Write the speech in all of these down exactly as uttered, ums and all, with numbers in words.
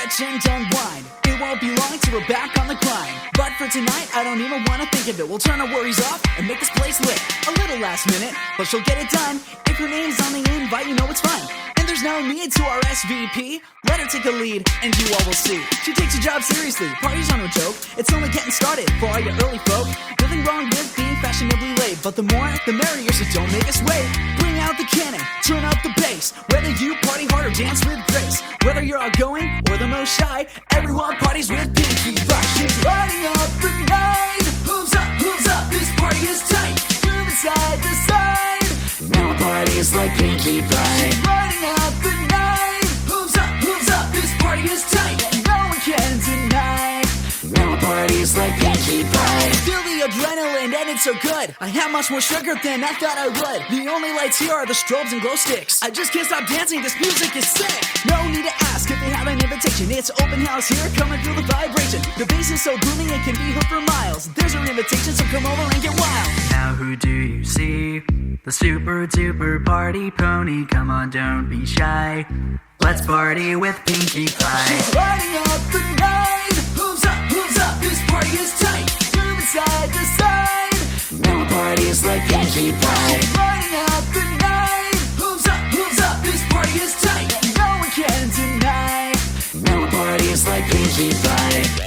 stretch and unwind. It won't be long till we're back on the grind. But for tonight, I don't even wanna think of it. We'll turn our worries off and make this place lit. A little last minute, but she'll get it done. If her name's on the invite, you know it's fun. And there's no need to R S V P. Let her take a lead, and you all will see. She takes her job seriously, parties are no joke. It's only getting started for all you early folk. Nothing wrong with being fashionably late, but the more, the merrier, so don't make us wait. Bring out the cannon, turn up the bass. Whether you party hard or dance with grace, whether you're outgoing or the most shy, everyone parties with Pinkie Pie. She's lighting up the night. Who's up, who's up, this party is tight. Moving side to side. Now parties like Pinkie Pie. She's lighting up the night. Who's up, who's up, this party is tight. No one can deny. Now parties like Pinkie Pie. Feel the adrenaline and it's so good. I have much more sugar than I thought I would. The only lights here are the strobes and glow sticks. I just can't stop dancing, this music is sick. No need to ask if they have an invitation. It's open house here, come and feel the vibration. The bass is so booming it can be heard for miles. There's our invitation, so come over and get wild. Now who do you see? The super duper party pony. Come on, don't be shy. Let's party with Pinkie Pie. She's lighting up the night. Who's up, who's up, this party is tight. Moving side to side. Now parties like Pinkie Pie. She's lighting up the night. Who's up, who's up, this party is tight. No one can deny. Now parties like Pinkie Pie.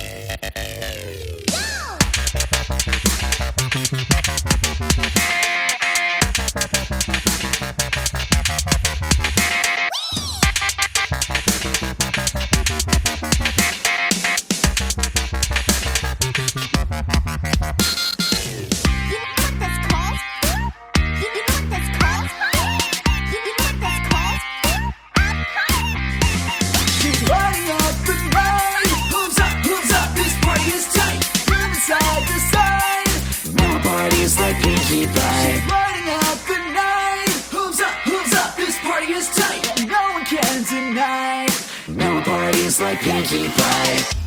Like Pinkie Pie. She's lighting up the night. Who's up, who's up, this party is tight. No one can deny. No parties like Pinkie Pie.